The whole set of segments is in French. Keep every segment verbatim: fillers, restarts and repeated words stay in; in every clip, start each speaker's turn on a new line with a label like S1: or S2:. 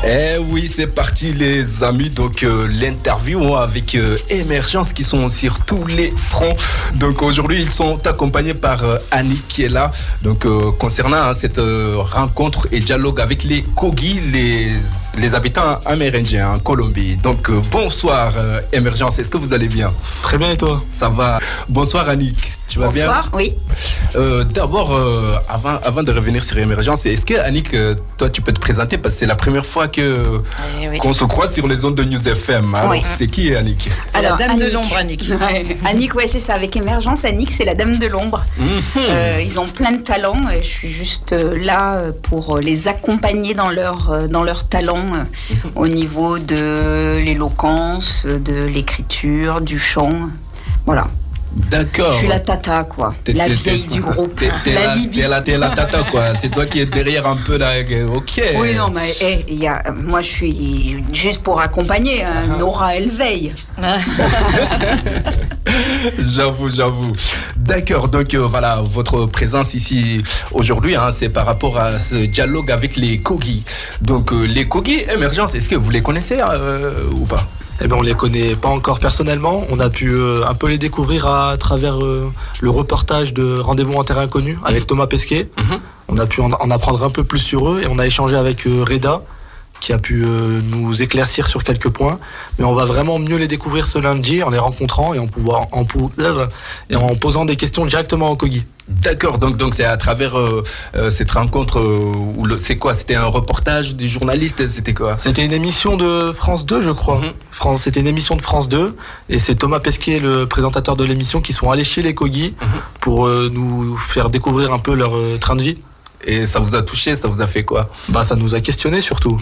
S1: Eh oui, c'est parti les amis, donc euh, l'interview avec euh, Émergence qui sont sur tous les fronts. Donc aujourd'hui ils sont accompagnés par euh, Annick qui est là. Donc euh, concernant hein, cette euh, rencontre et dialogue avec les Kogi, les, les habitants amérindiens en Colombie. Donc euh, bonsoir euh, Émergence, est-ce que vous allez bien?
S2: Très bien et toi?
S1: Ça va. Bonsoir Annick, tu vas bien?
S3: Bonsoir, oui.
S1: Euh, d'abord, euh, avant, avant de revenir sur Émergence, est-ce que Annick, euh, toi tu peux te présenter parce que c'est la première fois que,
S3: oui, oui. qu'on
S1: se croise sur les ondes de News F M. Alors, oui. C'est qui Annick?
S3: C'est Alors, la dame Annick. de l'ombre, Annick. Ouais. Annick, ouais, c'est ça. Avec Émergence, Annick, c'est la dame de l'ombre. Mm-hmm. Euh, ils ont plein de talents et je suis juste là pour les accompagner dans leur, dans leur talent mm-hmm. au niveau de l'éloquence, de l'écriture, du chant. Voilà.
S1: D'accord.
S3: Je suis la tata, quoi. T'es, la t'es, vieille t'es, du groupe.
S1: T'es, t'es la, la Libye. T'es la, t'es la tata, quoi. C'est toi qui es derrière un peu là. Ok.
S3: Oui, non, mais hey, y a, moi, je suis juste pour accompagner. Hein. Uh-huh. Nora, elle veille.
S1: J'avoue, j'avoue. D'accord. Donc, euh, voilà, votre présence ici aujourd'hui, hein, c'est par rapport à ce dialogue avec les Kogi. Donc, euh, les Kogi, Émergence, est-ce que vous les connaissez euh, ou pas?
S2: Eh ben, on les connaît pas encore personnellement. On a pu euh, un peu les découvrir à, à travers euh, le reportage de Rendez-vous en terrain inconnu avec Thomas Pesquet. Mm-hmm. On a pu en, en apprendre un peu plus sur eux et on a échangé avec euh, Reda qui a pu euh, nous éclaircir sur quelques points. Mais on va vraiment mieux les découvrir ce lundi en les rencontrant et en, pouvoir, en, et en posant des questions directement aux Kogi.
S1: D'accord, donc, donc c'est à travers euh, euh, cette rencontre, euh, où le, c'est quoi? C'était un reportage du journaliste? C'était quoi?
S2: C'était une émission de France deux, je crois. Mm-hmm. France, c'était une émission de France deux, et c'est Thomas Pesquet, le présentateur de l'émission, qui sont allés chez les Kogi mm-hmm. pour euh, nous faire découvrir un peu leur euh, train de vie.
S1: Et ça vous a touché? Ça vous a fait quoi?
S2: Bah, ça nous a questionné surtout.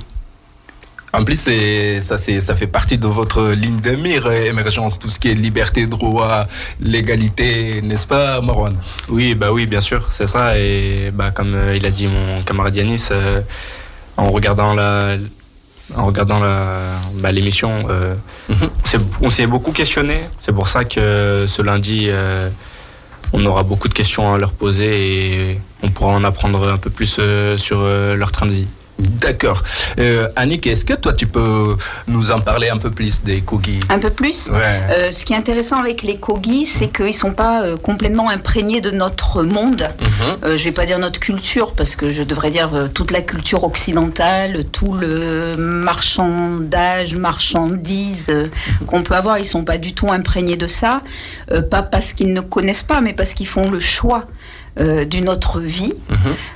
S1: En plus, c'est, ça, c'est, ça fait partie de votre ligne de mire, Émergence, tout ce qui est liberté, droit, légalité, n'est-ce pas, Marwan?
S4: Oui, bah oui, bien sûr, c'est ça. Et bah, comme il a dit mon camarade Yanis, euh, en regardant la, en regardant la, bah, l'émission, euh, mm-hmm. on, s'est, on s'est beaucoup questionné. C'est pour ça que ce lundi, euh, on aura beaucoup de questions à leur poser et on pourra en apprendre un peu plus euh, sur euh, leur train de vie.
S1: D'accord. Euh, Annick, est-ce que toi tu peux nous en parler un peu plus des Kogi?
S3: Un peu plus?
S1: Ouais.
S3: Euh, ce qui est intéressant avec les Kogi, c'est mmh. qu'ils ne sont pas euh, complètement imprégnés de notre monde. Mmh. Euh, je ne vais pas dire notre culture, parce que je devrais dire euh, toute la culture occidentale, tout le marchandage, marchandise euh, mmh. qu'on peut avoir. Ils ne sont pas du tout imprégnés de ça. Euh, pas parce qu'ils ne connaissent pas, mais parce qu'ils font le choix Euh, d'une autre vie mmh.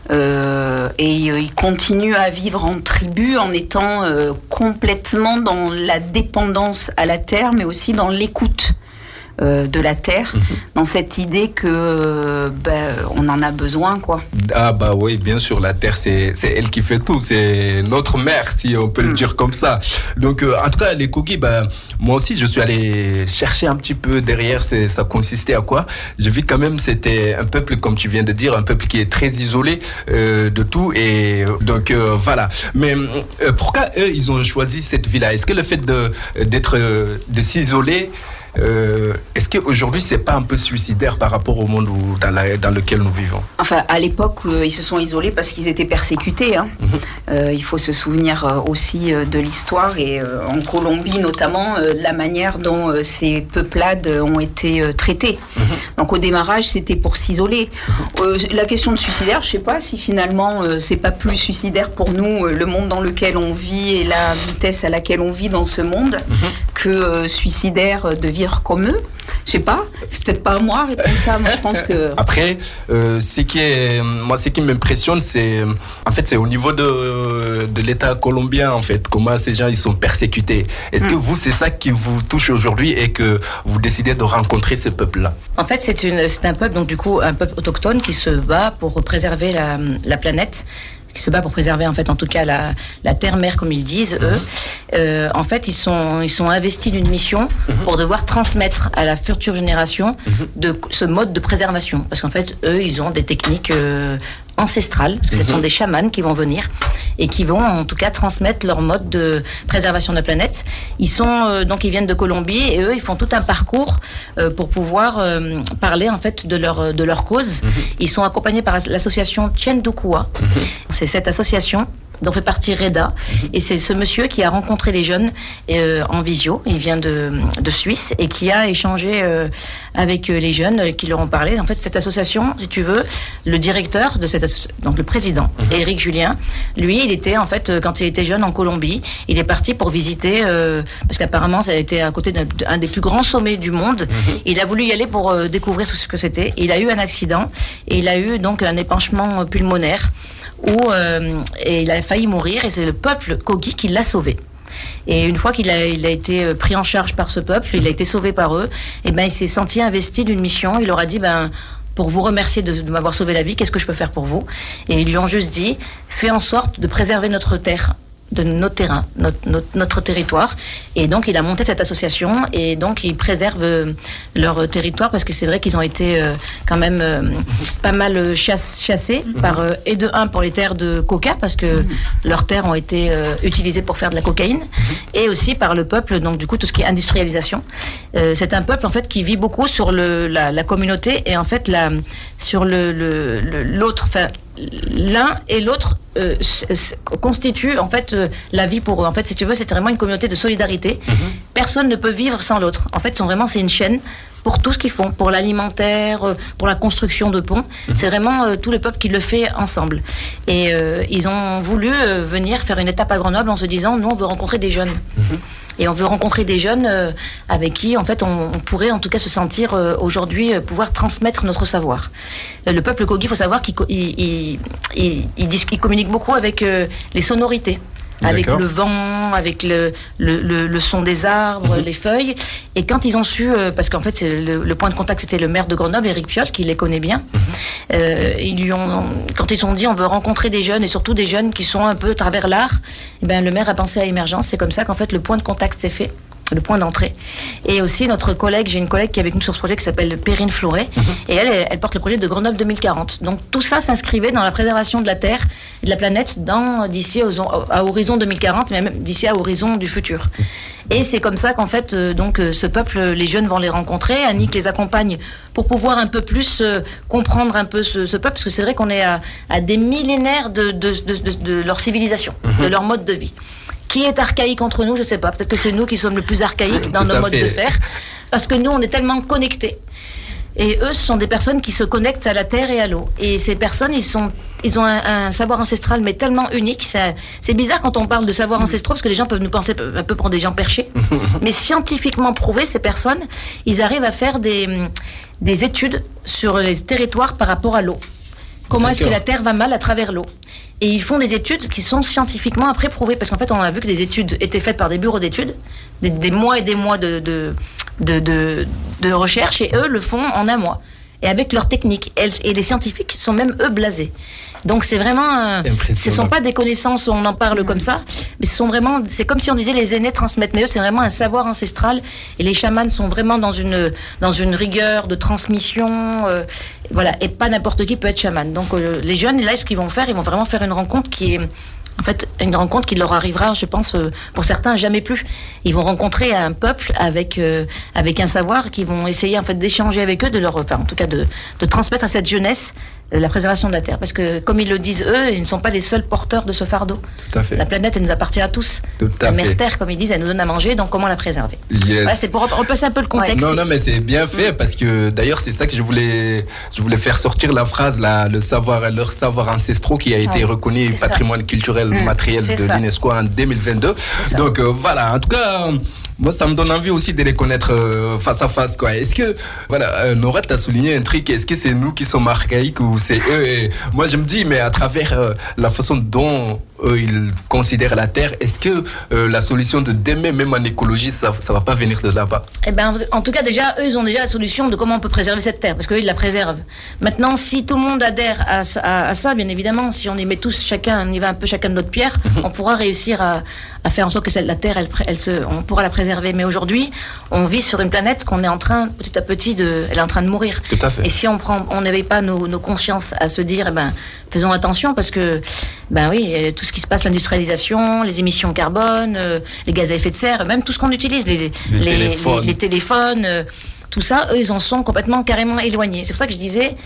S3: euh, et euh, ils continuent à vivre en tribu en étant euh, complètement dans la dépendance à la terre mais aussi dans l'écoute euh, de la terre, mmh. dans cette idée que euh, ben, on en a besoin quoi.
S1: Ah bah oui, bien sûr, la terre c'est, c'est elle qui fait tout, c'est notre mère si on peut mmh. le dire comme ça. Donc euh, en tout cas les Kogi, bah, moi aussi je suis allé chercher un petit peu derrière, c'est, ça consistait à quoi. J'ai vu quand même c'était un peuple, comme tu viens de dire, un peuple qui est très isolé euh, de tout et donc euh, voilà. Mais euh, pourquoi eux ils ont choisi cette vie-là? Est-ce que le fait de, d'être, de s'isoler, Euh, est-ce qu'aujourd'hui c'est pas un peu suicidaire par rapport au monde où, dans, la, dans lequel nous vivons?
S3: Enfin, à l'époque, euh, ils se sont isolés parce qu'ils étaient persécutés. Hein. Mm-hmm. Euh, il faut se souvenir euh, aussi euh, de l'histoire et euh, en Colombie notamment, euh, de la manière dont euh, ces peuplades ont été euh, traitées. Mm-hmm. Donc au démarrage, c'était pour s'isoler. Euh, la question de suicidaire, je sais pas si finalement euh, c'est pas plus suicidaire pour nous, euh, le monde dans lequel on vit et la vitesse à laquelle on vit dans ce monde, mm-hmm. que euh, suicidaire de vivre comme eux. Je sais pas, c'est peut-être pas à moi de répondre ça. Moi, je pense que.
S1: Après, euh, ce qui est, moi, ce qui m'impressionne, c'est, en fait, c'est au niveau de de l'État colombien, en fait, comment ces gens ils sont persécutés. Est-ce mm. que vous, c'est ça qui vous touche aujourd'hui et que vous décidez de rencontrer ce peuple-là?
S5: En fait, c'est une, c'est un peuple, donc du coup, un peuple autochtone qui se bat pour préserver la la planète, qui se bat pour préserver en fait en tout cas la, la terre-mère comme ils disent eux. Mmh. Euh, en fait ils sont, ils sont investis d'une mission mmh. pour devoir transmettre à la future génération mmh. de ce mode de préservation, parce qu'en fait eux ils ont des techniques euh, ancestrales, parce que mmh. ce sont des chamans qui vont venir et qui vont en tout cas transmettre leur mode de préservation de la planète. Ils sont euh, donc ils viennent de Colombie et eux ils font tout un parcours euh, pour pouvoir euh, parler en fait de leur de leur cause. Mmh. Ils sont accompagnés par l'association Tchendukua. Mmh. C'est cette association dont fait partie Reda. Et c'est ce monsieur qui a rencontré les jeunes euh, en visio. Il vient de, de Suisse et qui a échangé euh, avec les jeunes euh, qui leur ont parlé. En fait, cette association, si tu veux, le directeur de cette association, donc le président, mm-hmm. Éric Julien, lui, il était en fait, quand il était jeune en Colombie, il est parti pour visiter, euh, parce qu'apparemment, ça a été à côté d'un, d'un des plus grands sommets du monde. Mm-hmm. Il a voulu y aller pour euh, découvrir ce que c'était. Il a eu un accident et il a eu donc un épanchement pulmonaire où euh, et il a failli mourir et c'est le peuple Kogi qui l'a sauvé. Et une fois qu'il a, il a été pris en charge par ce peuple, il a été sauvé par eux, et ben il s'est senti investi d'une mission. Il leur a dit ben pour vous remercier de, de m'avoir sauvé la vie, qu'est-ce que je peux faire pour vous? Et ils lui ont juste dit fais en sorte de préserver notre terre, de notre terrain, notre, notre, notre territoire. Et donc, il a monté cette association et donc, ils préservent euh, leur territoire parce que c'est vrai qu'ils ont été euh, quand même euh, pas mal chass- chassés mmh. par, euh, et de un, pour les terres de coca parce que mmh. leurs terres ont été euh, utilisées pour faire de la cocaïne mmh. et aussi par le peuple, donc du coup, tout ce qui est industrialisation. Euh, c'est un peuple, en fait, qui vit beaucoup sur le, la, la communauté et en fait, la, sur le, le, le, l'autre, enfin, l'un et l'autre euh, constituent en fait euh, la vie pour eux. En fait, si tu veux, c'est vraiment une communauté de solidarité. Mm-hmm. Personne ne peut vivre sans l'autre. En fait, sont vraiment, c'est une chaîne pour tout ce qu'ils font, pour l'alimentaire, euh, pour la construction de ponts. Mm-hmm. C'est vraiment euh, tout le peuple qui le fait ensemble. Et euh, ils ont voulu euh, venir faire une étape à Grenoble en se disant, nous, on veut rencontrer des jeunes. Mm-hmm. Et on veut rencontrer des jeunes euh, avec qui, en fait, on, on pourrait en tout cas se sentir euh, aujourd'hui euh, pouvoir transmettre notre savoir. Euh, le peuple Kogi, il faut savoir qu'il il, il, il, il, il communique beaucoup avec euh, les sonorités. Avec D'accord. le vent, avec le, le, le, le son des arbres, mmh. les feuilles. Et quand ils ont su, euh, parce qu'en fait, c'est le, le point de contact, c'était le maire de Grenoble, Éric Piolle, qui les connaît bien. Mmh. Euh, ils lui ont, quand ils ont dit, on veut rencontrer des jeunes, et surtout des jeunes qui sont un peu à travers l'art, et ben, le maire a pensé à Émergence. C'est comme ça qu'en fait, le point de contact s'est fait. Le point d'entrée. Et aussi notre collègue, j'ai une collègue qui est avec nous sur ce projet qui s'appelle Perrine Fleuret, mmh. et elle, elle, elle porte le projet de Grenoble deux mille quarante. Donc tout ça s'inscrivait dans la préservation de la Terre et de la planète dans, d'ici aux, à horizon deux mille quarante, mais même d'ici à horizon du futur. Mmh. Et c'est comme ça qu'en fait, euh, donc, euh, ce peuple, les jeunes vont les rencontrer. Annick les accompagne pour pouvoir un peu plus euh, comprendre un peu ce, ce peuple, parce que c'est vrai qu'on est à, à des millénaires de, de, de, de, de leur civilisation, mmh. de leur mode de vie. Qui est archaïque entre nous, je ne sais pas. Peut-être que c'est nous qui sommes le plus archaïques dans nos modes de faire. Parce que nous, on est tellement connectés. Et eux, ce sont des personnes qui se connectent à la terre et à l'eau. Et ces personnes, ils, sont, ils ont un, un savoir ancestral, mais tellement unique. C'est, c'est bizarre quand on parle de savoir ancestral, parce que les gens peuvent nous penser un peu pour des gens perchés. Mais scientifiquement prouvé, ces personnes, ils arrivent à faire des, des études sur les territoires par rapport à l'eau. Comment D'accord. est-ce que la terre va mal à travers l'eau? Et ils font des études qui sont scientifiquement après prouvées. Parce qu'en fait, on a vu que des études étaient faites par des bureaux d'études, des, des mois et des mois de, de, de, de, de recherche, et eux le font en un mois. Et avec leurs techniques. Et, et les scientifiques sont même, eux, blasés. Donc c'est vraiment... Euh, ce ne sont pas des connaissances où on en parle mmh. comme ça, mais ce sont vraiment... C'est comme si on disait les aînés transmettent. Mais eux, c'est vraiment un savoir ancestral. Et les chamans sont vraiment dans une, dans une rigueur de transmission. Euh, voilà. Et pas n'importe qui peut être chaman. Donc euh, les jeunes, là, ce qu'ils vont faire, ils vont vraiment faire une rencontre qui est... En fait, une rencontre qui leur arrivera, je pense, euh, pour certains, jamais plus. Ils vont rencontrer un peuple avec, euh, avec un savoir, qui vont essayer en fait, d'échanger avec eux, de leur, enfin, en tout cas de, de transmettre à cette jeunesse la préservation de la Terre. Parce que, comme ils le disent eux, ils ne sont pas les seuls porteurs de ce fardeau.
S1: Tout à fait.
S5: La planète, elle nous appartient à tous.
S1: Tout à
S5: la
S1: fait.
S5: mère Terre, comme ils disent, elle nous donne à manger, donc comment la préserver?
S1: Yes.
S5: Voilà, c'est pour replacer un peu le contexte.
S1: Non, non, mais c'est bien fait, mmh. parce que d'ailleurs, c'est ça que je voulais, je voulais faire sortir la phrase, là, le savoir, leur savoir ancestraux qui a été ah, reconnu patrimoine ça. culturel mmh, matériel de ça. l'UNESCO en deux mille vingt-deux. Donc euh, voilà, en tout cas... Moi, ça me donne envie aussi de les connaître euh, face à face, quoi. Est-ce que, voilà, euh, Nora, t'as souligné un truc, est-ce que c'est nous qui sommes archaïques ou c'est eux? Et moi, je me dis, mais à travers euh, la façon dont eux, ils considèrent la Terre, est-ce que euh, la solution de demain, même en écologie, ça ça va pas venir de là-bas?
S5: Eh ben, en tout cas, déjà, eux, ils ont déjà la solution de comment on peut préserver cette Terre, parce qu'eux, ils la préservent. Maintenant, si tout le monde adhère à, à, à ça, bien évidemment, si on y met tous chacun, on y va un peu chacun de notre pierre, mm-hmm. on pourra réussir à, à faire en sorte que cette, la Terre, elle, elle se, on pourra la préserver. Mais aujourd'hui, on vit sur une planète qu'on est en train, petit à petit, de, elle est en train de mourir.
S1: Tout à fait.
S5: Et si on prend, on n'éveille pas nos, nos consciences à se dire, eh ben, faisons attention parce que, ben oui, tout ce qui se passe, l'industrialisation, les émissions carbone, euh, les gaz à effet de serre, même tout ce qu'on utilise, les, les, les, téléphones, les, les téléphones euh, tout ça, eux, ils en sont complètement, carrément éloignés. C'est pour ça que je disais,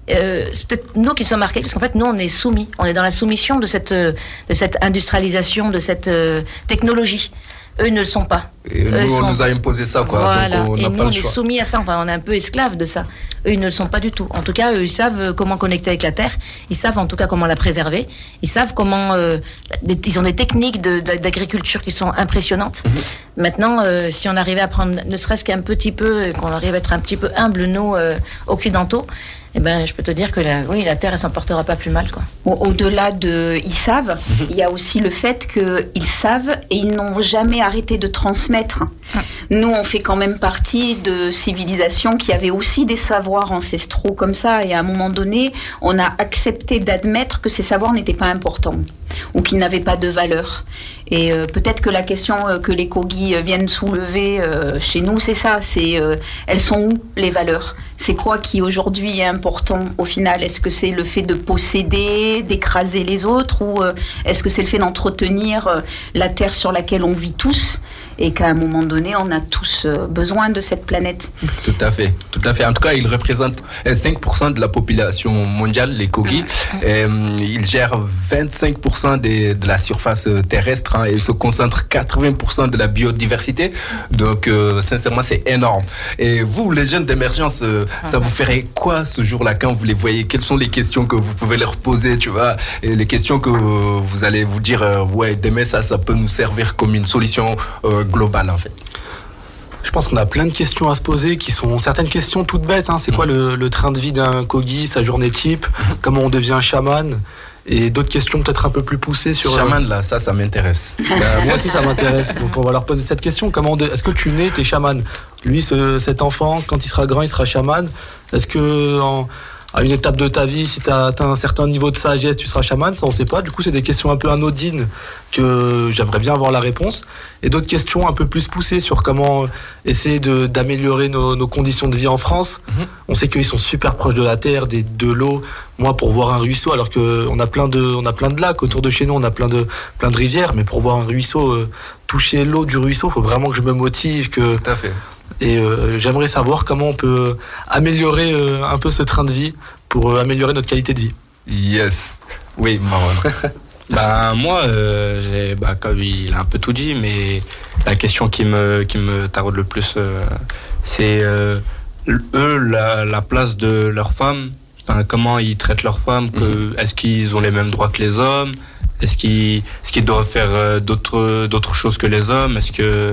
S5: euh, c'est peut-être nous qui sommes marqués, parce qu'en fait, nous, on est soumis. On est dans la soumission de cette, de cette industrialisation, de cette euh, technologie. Eux, ils ne le sont pas.
S1: Et nous,
S5: Eux,
S1: on
S5: sont...
S1: nous a imposé ça, quoi.
S5: Voilà.
S1: Donc on
S5: et
S1: n'a
S5: nous,
S1: pas
S5: on
S1: le
S5: est
S1: choix.
S5: soumis à ça. Enfin, on est un peu esclaves de ça. Eux, ils ne le sont pas du tout. En tout cas, eux, ils savent comment connecter avec la Terre. Ils savent, en tout cas, comment la préserver. Ils savent comment... Euh, ils ont des techniques de, de, d'agriculture qui sont impressionnantes. Mm-hmm. Maintenant, euh, si on arrivait à prendre, ne serait-ce qu'un petit peu, qu'on arrive à être un petit peu humble, nous, euh, occidentaux, eh ben, je peux te dire que la, oui, la Terre, elle s'en portera pas plus mal, quoi.
S3: Au-delà de ils savent, mm-hmm. il y a aussi le fait qu'ils savent et ils n'ont jamais arrêté de transmettre. Mm. Nous, on fait quand même partie de civilisations qui avaient aussi des savoirs ancestraux comme ça, et à un moment donné, on a accepté d'admettre que ces savoirs n'étaient pas importants ou qu'ils n'avaient pas de valeur. Et euh, peut-être que la question euh, que les Kogi euh, viennent soulever euh, chez nous, c'est ça, c'est euh, elles sont où les valeurs ? C'est quoi qui aujourd'hui est important au final ? Est-ce que c'est le fait de posséder, d'écraser les autres, ou euh, est-ce que c'est le fait d'entretenir euh, la terre sur laquelle on vit tous ? Et qu'à un moment donné, on a tous besoin de cette planète.
S1: Tout à fait, tout à fait. En tout cas, ils représentent cinq pour cent de la population mondiale, les Kogi. Et, ils gèrent vingt-cinq pour cent des, de la surface terrestre, hein, et ils se concentrent quatre-vingts pour cent de la biodiversité. Donc, euh, sincèrement, c'est énorme. Et vous, les jeunes d'émergence, euh, ça vous ferait quoi ce jour-là quand vous les voyez ? Quelles sont les questions que vous pouvez leur poser, tu vois ? Et les questions que vous allez vous dire, euh, ouais, demain, ça, ça peut nous servir comme une solution euh, global en fait.
S2: Je pense qu'on a plein de questions à se poser qui sont certaines questions toutes bêtes. Hein. C'est mmh. quoi le, le train de vie d'un Kogi, sa journée type, mmh. comment on devient chaman, et d'autres questions peut-être un peu plus poussées sur...
S1: Chaman là, ça, ça m'intéresse.
S2: Bah, moi aussi ça m'intéresse. Donc on va leur poser cette question. Comment de... Est-ce que tu nais, t'es chaman ? Lui, ce, cet enfant, quand il sera grand, il sera chaman. Est-ce que... En... à une étape de ta vie, si tu as atteint un certain niveau de sagesse, tu seras chaman, ça on sait pas. Du coup, c'est des questions un peu anodines que j'aimerais bien avoir la réponse. Et d'autres questions un peu plus poussées sur comment essayer de, d'améliorer nos, nos conditions de vie en France. Mm-hmm. On sait qu'ils sont super proches de la terre, des, de l'eau. Moi, pour voir un ruisseau, alors qu'on a plein de, on a plein de lacs autour de chez nous, on a plein de, plein de rivières, mais pour voir un ruisseau, euh, toucher l'eau du ruisseau, il faut vraiment que je me motive. Que...
S1: Tout à fait.
S2: Et euh, j'aimerais savoir comment on peut améliorer euh, un peu ce train de vie pour euh, améliorer notre qualité de vie.
S1: Yes. Oui, Marwan.
S4: Bah, moi, euh, j'ai, bah, comme il a un peu tout dit, mais la question qui me, qui me taraude le plus, euh, c'est euh, eux, la, la place de leurs femmes, enfin, comment ils traitent leurs femmes, que, mm-hmm. est-ce qu'ils ont les mêmes droits que les hommes, est-ce qu'ils, est-ce qu'ils doivent faire euh, d'autres, d'autres choses que les hommes, est-ce que...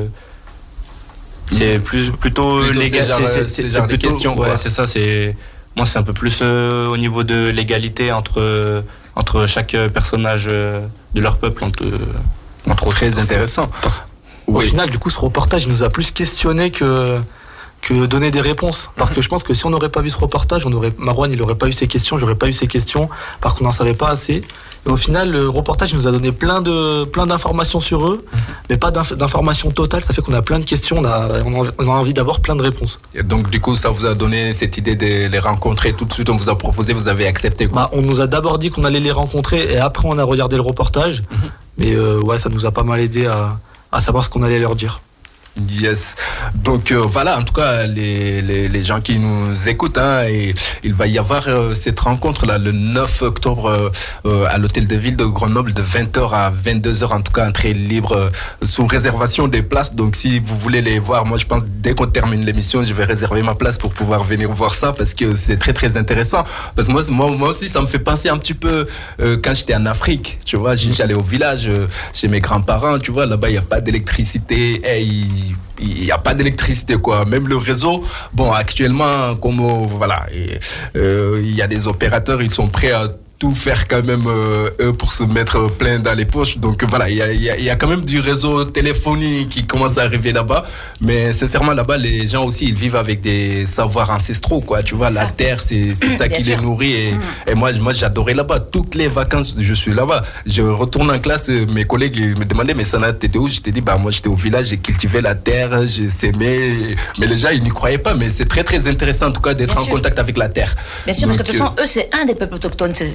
S4: C'est plus, plutôt,
S1: plutôt
S4: légal,
S1: c'est,
S4: c'est, c'est, c'est plutôt, questions, ouais, c'est ça, c'est, moi c'est un peu plus euh, au niveau de l'égalité entre, euh, entre chaque personnage euh, de leur peuple, entre,
S1: entre autres. Très intéressant.
S2: Au oui. final, du coup, ce reportage nous a plus questionné que, que donner des réponses. Parce mm-hmm. que je pense que si on n'aurait pas vu ce reportage, on aurait, Marwan, il n'aurait pas eu ces questions, j'aurais pas eu ces questions, parce qu'on n'en savait pas assez. Et au final, le reportage nous a donné plein, de, plein d'informations sur eux, mmh. mais pas d'inf- d'informations totales. Ça fait qu'on a plein de questions, on a, on a envie d'avoir plein de réponses.
S1: Et donc, du coup, ça vous a donné cette idée de les rencontrer tout de suite, on vous a proposé, vous avez accepté quoi.
S2: Bah, on nous a d'abord dit qu'on allait les rencontrer, et après, on a regardé le reportage. Mmh. Mais euh, ouais, ça nous a pas mal aidé à, à savoir ce qu'on allait leur dire.
S1: Yes. Donc euh, voilà, en tout cas, les, les, les gens qui nous écoutent, hein, et il va y avoir euh, cette rencontre-là le neuf octobre euh, à l'hôtel de ville de Grenoble de vingt heures à vingt-deux heures, en tout cas, entrée libre euh, sous réservation des places. Donc si vous voulez les voir, moi je pense dès qu'on termine l'émission, je vais réserver ma place pour pouvoir venir voir ça parce que c'est très très intéressant. Parce que moi, moi, moi aussi, ça me fait penser un petit peu euh, quand j'étais en Afrique, tu vois, j'allais au village euh, chez mes grands-parents, tu vois, là-bas il n'y a pas d'électricité, hey, il n'y a pas d'électricité quoi, même le réseau, bon actuellement comme euh, voilà, il euh, y a des opérateurs, ils sont prêts à tout faire quand même euh, eux pour se mettre plein dans les poches, donc voilà, il y a, y, a, y a quand même du réseau téléphonique qui commence à arriver là-bas, mais sincèrement là-bas les gens aussi ils vivent avec des savoirs ancestraux quoi, tu vois, ça. La terre c'est, c'est ça qui les nourrit et, mmh. et moi, moi j'adorais là-bas, toutes les vacances je suis là-bas, je retourne en classe, mes collègues ils me demandaient mais Sana t'étais où, je t'ai dit bah moi j'étais au village, j'ai cultivé la terre, j'ai sémé, mais les gens ils n'y croyaient pas, mais c'est très très intéressant en tout cas d'être Bien en sûr. contact avec la terre.
S5: Bien sûr, donc, parce que de toute façon eux c'est un des peuples autochtones, c'est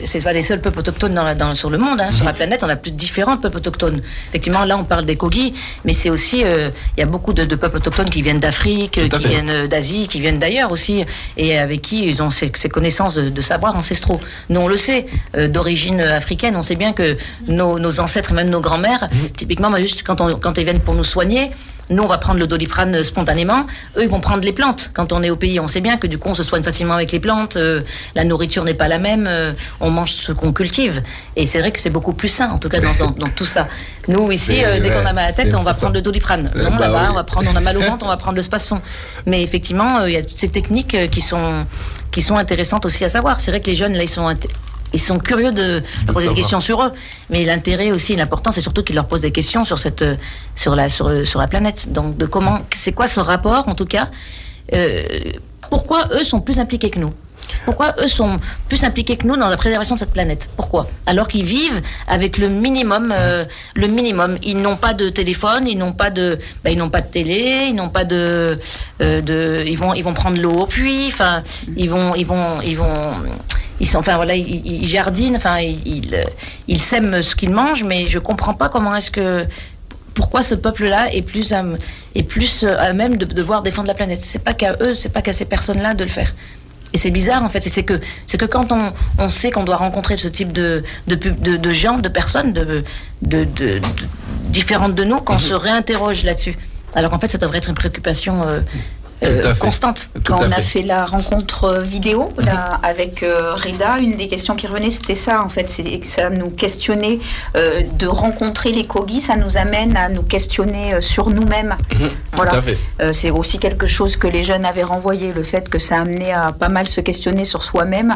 S5: c'est pas les seuls peuples autochtones dans la, dans, sur le monde, hein, sur la planète, on a plus de différents peuples autochtones. Effectivement, là, on parle des Kogi, mais c'est aussi, il euh, y a beaucoup de, de peuples autochtones qui viennent d'Afrique, qui fait. viennent d'Asie, qui viennent d'ailleurs aussi, et avec qui ils ont ces, ces connaissances de, de savoirs ancestraux. Nous, on le sait, euh, d'origine africaine, on sait bien que nos, nos ancêtres, même nos grands-mères, mmh. typiquement, juste quand, on, quand ils viennent pour nous soigner, nous, on va prendre le doliprane spontanément. Eux, ils vont prendre les plantes. Quand on est au pays, on sait bien que du coup, on se soigne facilement avec les plantes. Euh, la nourriture n'est pas la même. Euh, on mange ce qu'on cultive. Et c'est vrai que c'est beaucoup plus sain, en tout cas, dans, dans, dans tout ça. Nous, ici, euh, dès qu'on a mal à la tête, on va prendre le doliprane. Euh, non, bah là-bas, oui. on va prendre, on a mal au ventre, on va prendre le Spasfon. Mais effectivement, il euh, y a toutes ces techniques euh, qui sont, qui sont intéressantes aussi à savoir. C'est vrai que les jeunes, là, ils sont... Int- Ils sont curieux de, de poser des questions sur eux, mais l'intérêt aussi, l'important, c'est surtout qu'ils leur posent des questions sur cette, sur la, sur, sur la planète. Donc, de comment, c'est quoi ce rapport, en tout cas euh, pourquoi eux sont plus impliqués que nous ? Pourquoi eux sont plus impliqués que nous dans la préservation de cette planète ? Pourquoi ? Alors qu'ils vivent avec le minimum, euh, le minimum. Ils n'ont pas de téléphone, ils n'ont pas de, ben, ils n'ont pas de télé, ils n'ont pas de, euh, de, ils vont, ils vont prendre l'eau au puits. Enfin, ils vont, ils vont, ils vont. Ils sont, enfin voilà, ils, ils jardinent, enfin ils, ils, ils sèment ce qu'ils mangent, mais je comprends pas comment est-ce que, pourquoi ce peuple-là est plus à, est plus à même de devoir défendre la planète. C'est pas qu'à eux, c'est pas qu'à ces personnes-là de le faire. Et c'est bizarre en fait, et c'est que c'est que quand on, on sait qu'on doit rencontrer ce type de de, de, de gens, de personnes, de, de, de, de différentes de nous, qu'on mmh. se réinterroge là-dessus. Alors qu'en fait, ça devrait être une préoccupation. Euh, Euh, constante.
S3: Quand on a fait la rencontre vidéo là, mm-hmm. avec euh, Reda, une des questions qui revenait, c'était ça en fait, c'est que ça nous questionnait euh, de rencontrer les Kogi, ça nous amène à nous questionner euh, sur nous-mêmes. Mm-hmm. Voilà. Tout à fait. Euh, c'est aussi quelque chose que les jeunes avaient renvoyé, le fait que ça a amené à pas mal se questionner sur soi-même.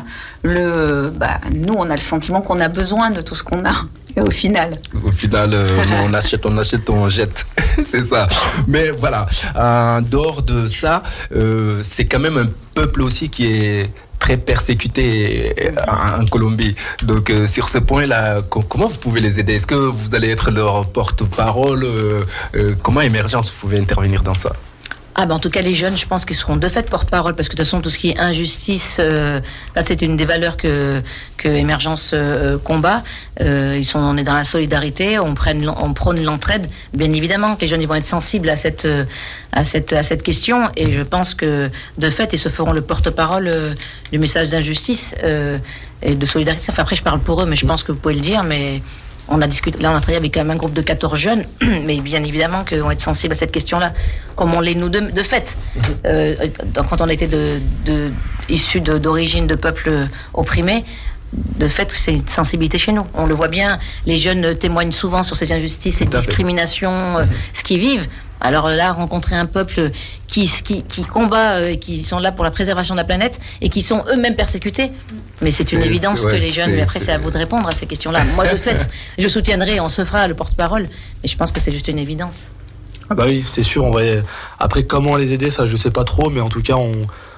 S3: Le, bah, nous, on a le sentiment qu'on a besoin de tout ce qu'on a. Et au final
S1: Au final, euh, on achète, on achète, on jette. C'est ça. Mais voilà, en dehors de ça, euh, c'est quand même un peuple aussi qui est très persécuté en Colombie. Donc, euh, sur ce point-là, comment vous pouvez les aider ? Est-ce que vous allez être leur porte-parole ? euh, euh, Comment Émergence, vous pouvez intervenir dans ça ?
S5: Ah ben en tout cas les jeunes, je pense qu'ils seront de fait porte-parole parce que de toute façon tout ce qui est injustice, euh, là c'est une des valeurs que que Émergence euh, combat. Euh, ils sont, on est dans la solidarité, on prenne, on prône l'entraide. Bien évidemment que les jeunes ils vont être sensibles à cette à cette à cette question et je pense que de fait ils se feront le porte-parole euh, du message d'injustice euh, et de solidarité. Enfin après je parle pour eux, mais je pense que vous pouvez le dire, mais on a discuté, là on a travaillé avec quand même un groupe de quatorze jeunes, mais bien évidemment qu'ils vont être sensibles à cette question-là, comme on l'est nous de, de fait. Euh, quand on était de, de, issus de, d'origine de peuples opprimés, de fait c'est une sensibilité chez nous. On le voit bien, les jeunes témoignent souvent sur ces injustices, ces discriminations, euh, ce qu'ils vivent. Alors là, rencontrer un peuple qui, qui, qui combat, euh, qui sont là pour la préservation de la planète et qui sont eux-mêmes persécutés. Mais c'est, c'est une évidence c'est, ouais, que les jeunes, mais après c'est, c'est à vous de répondre à ces questions-là. Moi, de fait, je soutiendrai, on se fera le porte-parole, mais je pense que c'est juste une évidence.
S2: Ah bah oui, c'est sûr. On va... Après, comment les aider, ça je sais pas trop, mais en tout cas, on,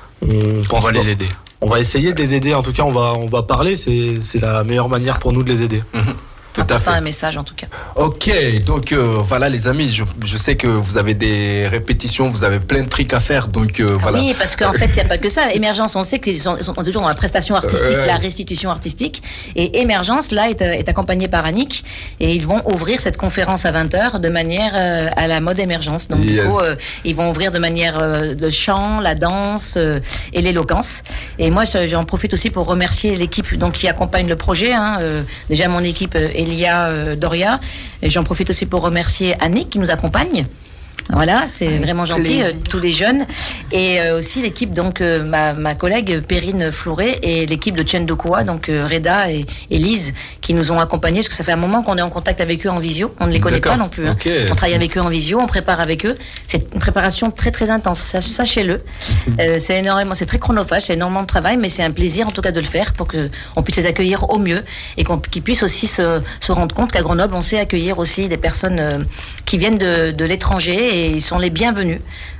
S2: on pense
S4: on va
S2: pas.
S4: les aider.
S2: On va essayer de les aider. En tout cas, on va, on va parler. C'est, c'est la meilleure manière pour nous de les aider.
S1: Mm-hmm. Tout à fait.
S5: un message en tout cas.
S1: Ok, donc euh, voilà les amis, je, je sais que vous avez des répétitions, vous avez plein de trucs à faire, donc euh,
S5: ah
S1: voilà.
S5: Oui, parce qu'en fait, il n'y a pas que ça. Émergence, on sait qu'ils sont, sont toujours dans la prestation artistique, euh... la restitution artistique. Et Émergence, là, est, est accompagnée par Annick. Et ils vont ouvrir cette conférence à vingt heures de manière euh, à la mode Émergence. Donc, yes. du coup, euh, ils vont ouvrir de manière euh, le chant, la danse euh, et l'éloquence. Et moi, j'en profite aussi pour remercier l'équipe donc, qui accompagne le projet. Hein, euh, déjà, mon équipe, euh, Elia euh, Doria. Et j'en profite aussi pour remercier Annick qui nous accompagne. Voilà, c'est Avec vraiment gentil, euh, tous les jeunes. Et euh, aussi l'équipe, donc euh, ma, ma collègue Perrine Flouret et l'équipe de Tchendokoa, donc euh, Reda et, et Lise, qui nous ont accompagnés, parce que ça fait un moment qu'on est en contact avec eux en visio. On ne les connaît D'accord. pas non plus. Hein. Okay. On travaille avec eux en visio, on prépare avec eux. C'est une préparation très très intense, sachez-le. Euh, c'est énormément, c'est très chronophage, c'est énormément de travail, mais c'est un plaisir en tout cas de le faire pour qu'on puisse les accueillir au mieux et qu'on, qu'ils puissent aussi se, se rendre compte qu'à Grenoble, on sait accueillir aussi des personnes euh, qui viennent de, de l'étranger. Et ils sont les bienvenus.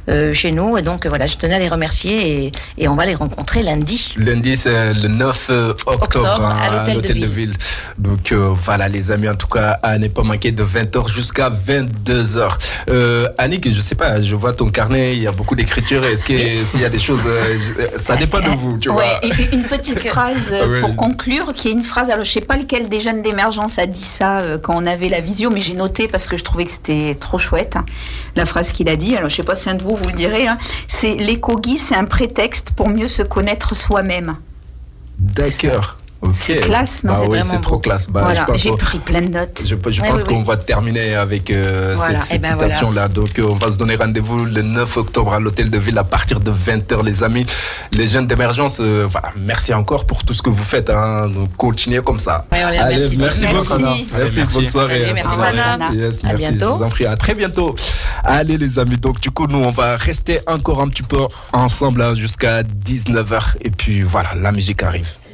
S5: euh, chez nous. Et donc voilà, je tenais à les remercier et, et on va les rencontrer lundi.
S1: Lundi, c'est le neuf octobre,
S5: octobre
S1: hein,
S5: à l'hôtel,
S1: l'hôtel
S5: de,
S1: de,
S5: ville.
S1: de ville. Donc euh, voilà les amis, en tout cas, à ne pas manquer de vingt heures jusqu'à vingt-deux heures. Euh, Annick, je sais pas, je vois ton carnet, il y a beaucoup d'écriture. Est-ce que s'il y a des choses, euh, ça dépend de vous, tu
S3: ouais,
S1: vois.
S3: Et puis une petite phrase
S1: ouais.
S3: pour conclure, qui est une phrase, alors je sais pas lequel des jeunes d'émergence a dit ça euh, quand on avait la visio, mais j'ai noté parce que je trouvais que c'était trop chouette, hein, la phrase qu'il a dit. Alors je sais pas si un de vous, vous le direz, hein, c'est les Kogi, c'est un prétexte pour mieux se connaître soi-même.
S1: D'accord. Okay.
S3: C'est classe, non?
S1: Bah
S3: c'est
S1: oui,
S3: vraiment
S1: c'est trop
S3: beau.
S1: classe. Bah,
S3: voilà,
S1: j'ai
S3: qu'on... pris plein de notes.
S1: Je, je ouais, pense oui, qu'on oui. va terminer avec euh, voilà. cette, cette ben citation-là. Voilà. Donc, euh, on va se donner rendez-vous le neuf octobre à l'hôtel de ville à partir de vingt heures, les amis. Les jeunes d'émergence, euh, voilà, merci encore pour tout ce que vous faites. Hein. Donc, continuez comme ça.
S5: Ouais,
S1: Allez,
S5: merci,
S1: merci,
S5: merci
S1: beaucoup.
S5: Merci.
S1: Merci, merci. Bonne soirée.
S5: Salut, merci, Sana.
S1: Yes,
S5: à
S1: merci.
S5: bientôt.
S1: Je vous en prie, à très bientôt. Allez, les amis. Donc, du coup, nous, on va rester encore un petit peu ensemble hein, jusqu'à dix-neuf heures. Et puis, voilà, la musique arrive.